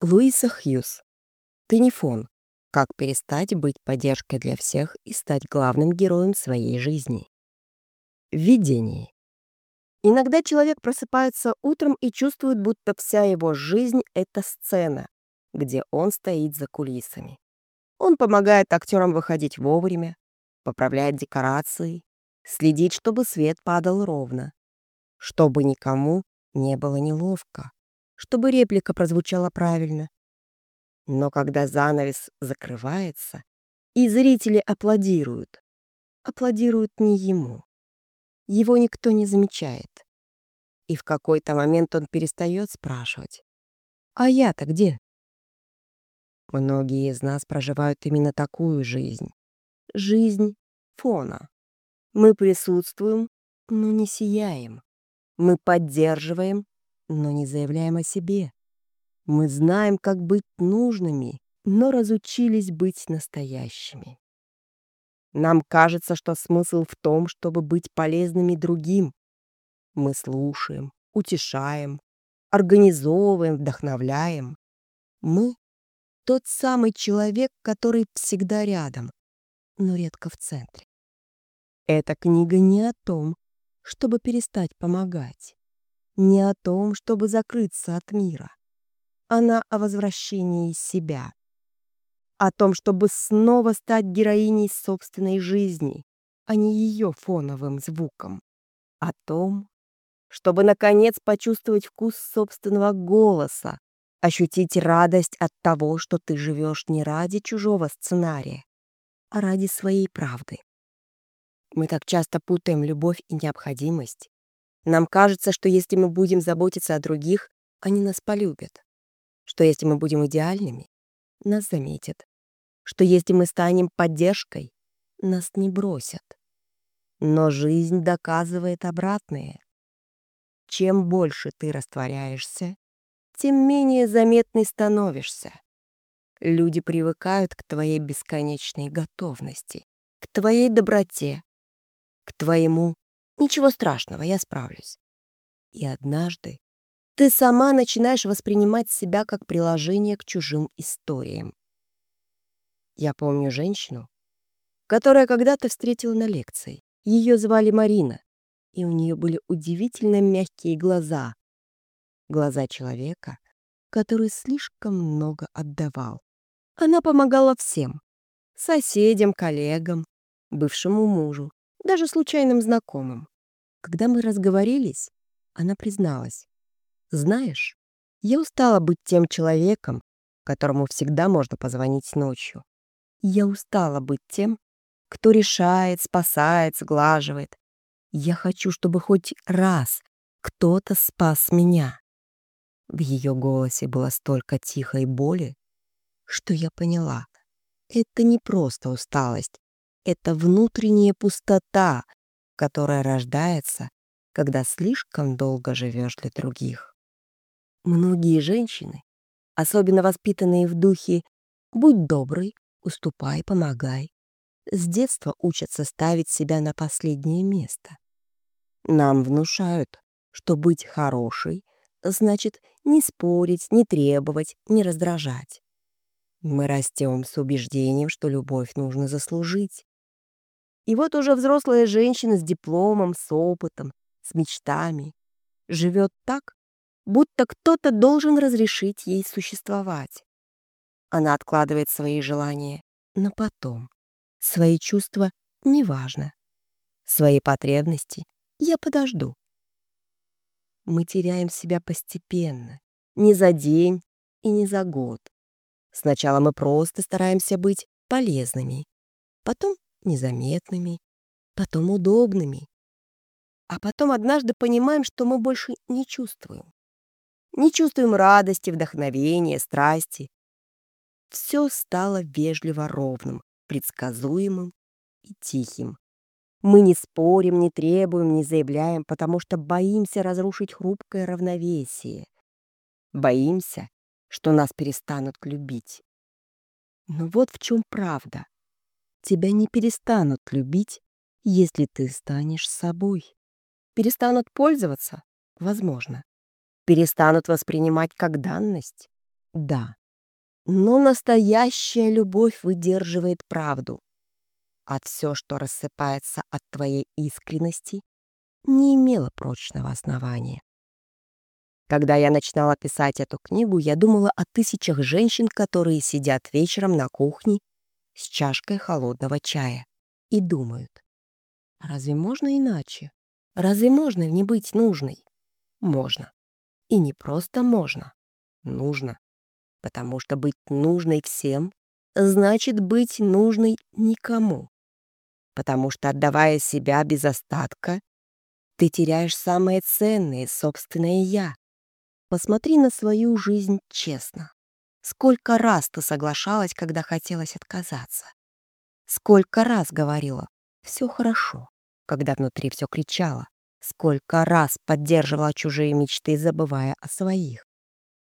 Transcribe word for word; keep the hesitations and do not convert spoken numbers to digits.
Луиса Хьюз. Ты не фон. Как перестать быть поддержкой для всех и стать главным героем своей жизни. Введение. Иногда человек просыпается утром и чувствует, будто вся его жизнь — это сцена, где он стоит за кулисами. Он помогает актерам выходить вовремя, поправляет декорации, следит, чтобы свет падал ровно, чтобы никому не было неловко, чтобы реплика прозвучала правильно. Но когда занавес закрывается, и зрители аплодируют, аплодируют не ему. Его никто не замечает. И в какой-то момент он перестает спрашивать: «А я-то где?» Многие из нас проживают именно такую жизнь. Жизнь фона. Мы присутствуем, но не сияем. Мы поддерживаем, но не заявляем о себе. Мы знаем, как быть нужными, но разучились быть настоящими. Нам кажется, что смысл в том, чтобы быть полезными другим. Мы слушаем, утешаем, организовываем, вдохновляем. Мы — тот самый человек, который всегда рядом, но редко в центре. Эта книга не о том, чтобы перестать помогать, не о том, чтобы закрыться от мира. Она о возвращении себя, о том, чтобы снова стать героиней собственной жизни, а не ее фоновым звуком, о том, чтобы, наконец, почувствовать вкус собственного голоса, ощутить радость от того, что ты живешь не ради чужого сценария, а ради своей правды. Мы так часто путаем любовь и необходимость. Нам кажется, что если мы будем заботиться о других, они нас полюбят, что если мы будем идеальными, нас заметят, что если мы станем поддержкой, нас не бросят. Но жизнь доказывает обратное. Чем больше ты растворяешься, тем менее заметной становишься. Люди привыкают к твоей бесконечной готовности, к твоей доброте, к твоему «ничего страшного, я справлюсь». И однажды ты сама начинаешь воспринимать себя как приложение к чужим историям. Я помню женщину, которая когда-то встретила на лекции. Ее звали Марина, и у нее были удивительно мягкие глаза. Глаза человека, который слишком много отдавал. Она помогала всем. Соседям, коллегам, бывшему мужу, даже случайным знакомым. Когда мы разговорились, она призналась: «Знаешь, я устала быть тем человеком, которому всегда можно позвонить ночью. Я устала быть тем, кто решает, спасает, сглаживает. Я хочу, чтобы хоть раз кто-то спас меня». В ее голосе было столько тихой боли, что я поняла. Это не просто усталость, это внутренняя пустота, которая рождается, когда слишком долго живешь для других. Многие женщины, особенно воспитанные в духе «будь добрый, уступай, помогай», с детства учатся ставить себя на последнее место. Нам внушают, что быть хорошей значит не спорить, не требовать, не раздражать. Мы растем с убеждением, что любовь нужно заслужить. И вот уже взрослая женщина с дипломом, с опытом, с мечтами живет так, будто кто-то должен разрешить ей существовать. Она откладывает свои желания на потом. Свои чувства — неважно. Свои потребности — я подожду. Мы теряем себя постепенно, не за день и не за год. Сначала мы просто стараемся быть полезными, потом незаметными, потом удобными. А потом однажды понимаем, что мы больше не чувствуем. Не чувствуем радости, вдохновения, страсти. Все стало вежливо ровным, предсказуемым и тихим. Мы не спорим, не требуем, не заявляем, потому что боимся разрушить хрупкое равновесие. Боимся, что нас перестанут любить. Но вот в чем правда. Тебя не перестанут любить, если ты станешь собой. Перестанут пользоваться? Возможно. Перестанут воспринимать как данность? Да, но настоящая любовь выдерживает правду. А все, что рассыпается от твоей искренности, не имело прочного основания. Когда я начинала писать эту книгу, я думала о тысячах женщин, которые сидят вечером на кухне с чашкой холодного чая и думают: разве можно иначе? Разве можно не быть нужной? Можно. И не просто можно. Нужно. Потому что быть нужной всем значит быть нужной никому. Потому что, отдавая себя без остатка, ты теряешь самое ценное — собственное «я». Посмотри на свою жизнь честно. Сколько раз ты соглашалась, когда хотелось отказаться? Сколько раз говорила «все хорошо», когда внутри все кричало? Сколько раз поддерживала чужие мечты, забывая о своих?